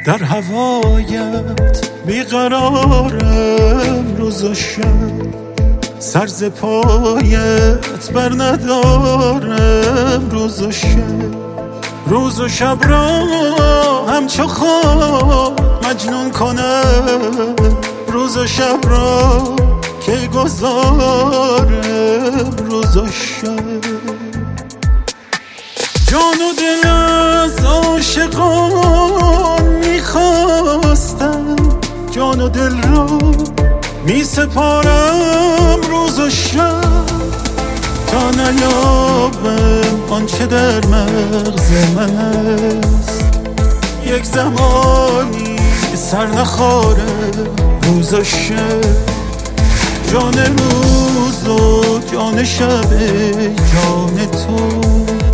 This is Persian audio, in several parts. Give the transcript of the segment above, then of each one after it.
در هوایت بیقرارم روز و شب، سر ز پایت بر ندارم روز و شب. روز و شب را همچو خواب مجنون کنم، روز و شب را که گذارم روز و شب. جان و دل از عاشقان میخواستم، جان و دل را میسپارم روز و شب، تا نیابم آنچه در مغز من است. یک زمانی سر نخارم روز و شب، جان روز و جان شب جان تو.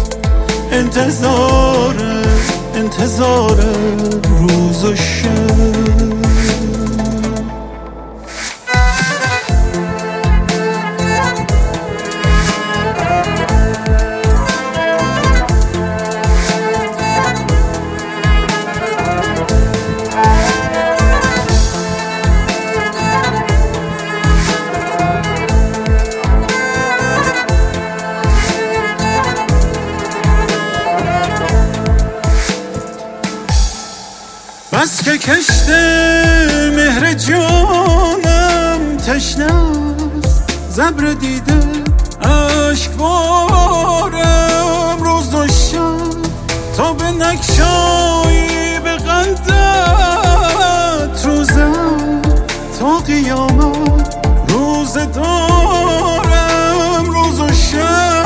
انتظارم روز و شب. بس که کشت مهر جانم تشنه است، ز ابر دیده اشکبارم روز و شب، تا به نگشایی به قندت روزم، تا قیامت روز دارم روز و شب.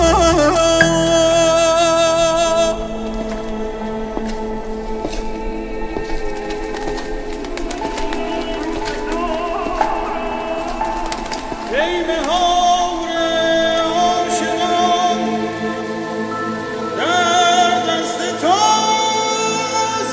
ای بهار عاشقان در دست توست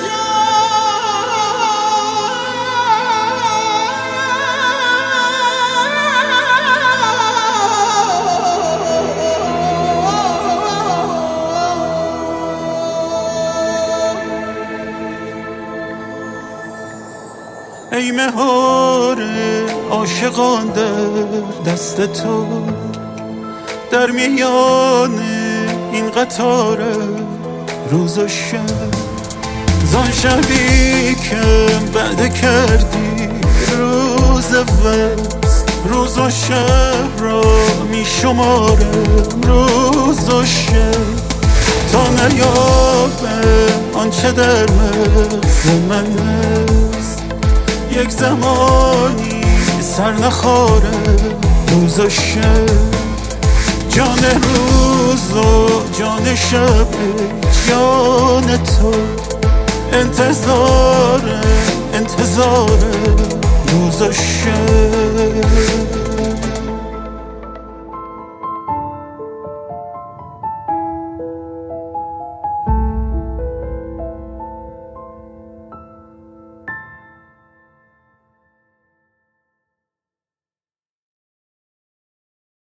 ای مهار عاشقان در دست تو، در میان این قطار روز و شب، زان شبی که بعد کردی روز وصل، روز و شب را می شمارم روز و شب، تا نیابم آنچه در مغز من است. یک زمانی سر نخارم روز و شب، جان روز و جان شب جان تو. انتظارم روز و شب.